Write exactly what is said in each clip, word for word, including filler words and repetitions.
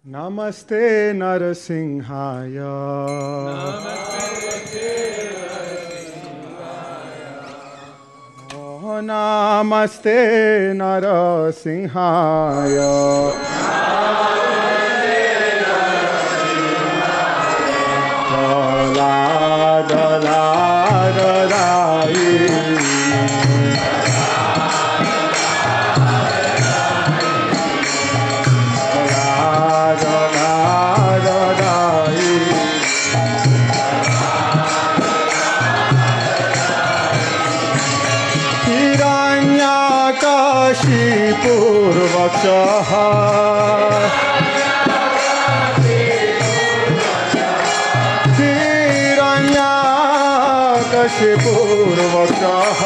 नमस्ते नरसिंहाय ओ नमस्ते नरसिंहाय दला दला दलाई पूर्वक्षः हिरण्याकशिपूर्वक्षः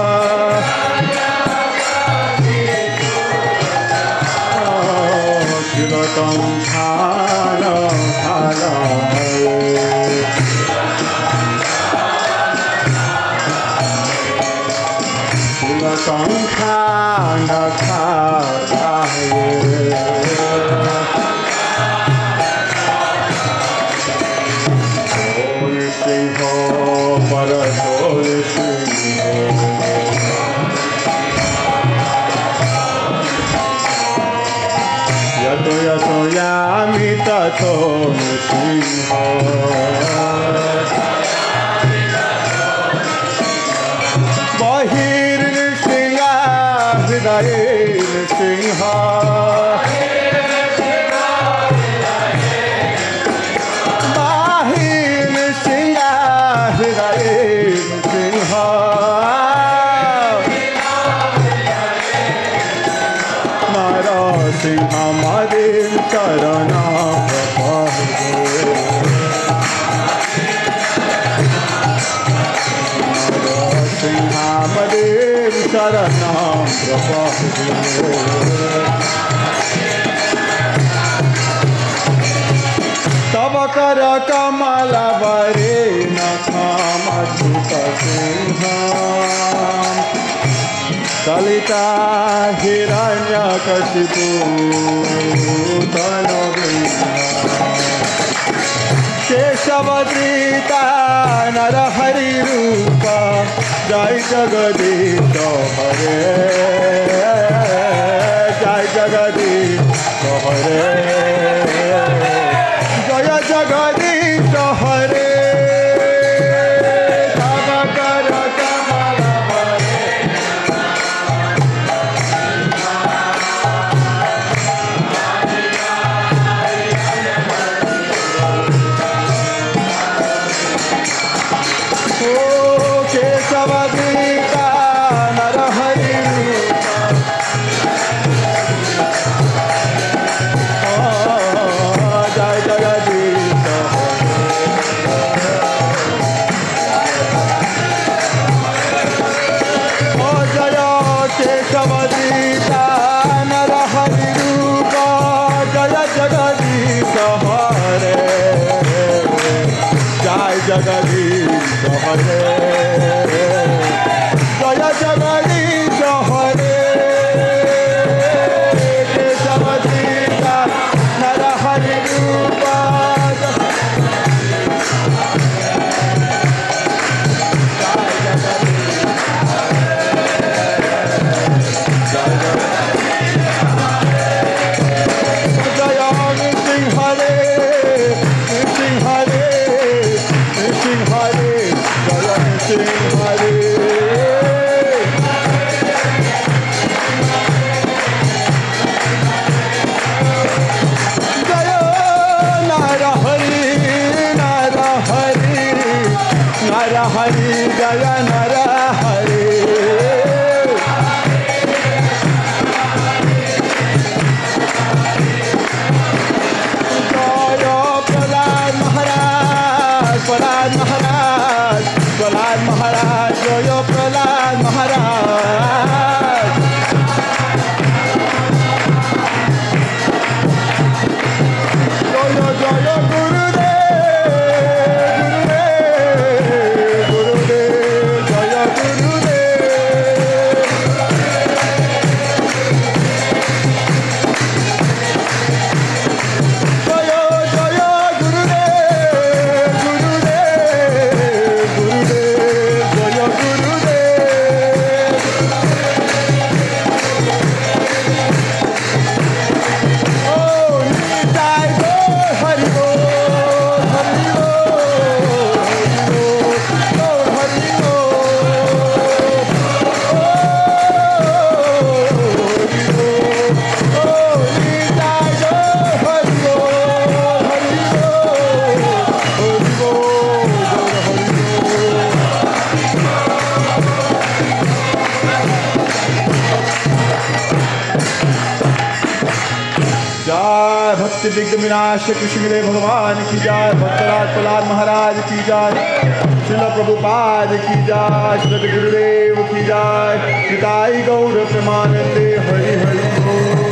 शिवतं खान खान संखान खाए सोल सिंह पर सोल सिंह यतो यतो यामि ततो Singh Hridayel Singha Mahil Singha Hridayel Singha Nara Singha Madil Charana Nara Singha Madil Charana तब कर कमल बरे नखमधुत सिंह दलिता हिरण्यकशिपु तनु केशवदृता नरहरि रूप जय जगदीश हरे जय जगदीश हरे जय जगदीश हरे तब कर कमल बरे केशवदृता नरहरि जय जगदीश ओ जय केशवदृता नरहरि रूप जय जगदीश हरे जय जगदीश हरे जय जगदीश हरे केशवदृता नरहरि रूप जय सिंह हरे सिंह हरे सिंह हरे जय सिंह जय, भक्ति विघ्न विनाश कृष्ण भगवान की जय, भक्तराज प्रहलाद महाराज की जय, श्रील प्रभुपाद की जय, श्री गुरुदेव की जय, निताई गौर प्रेमानंदे हरि हरि बोल।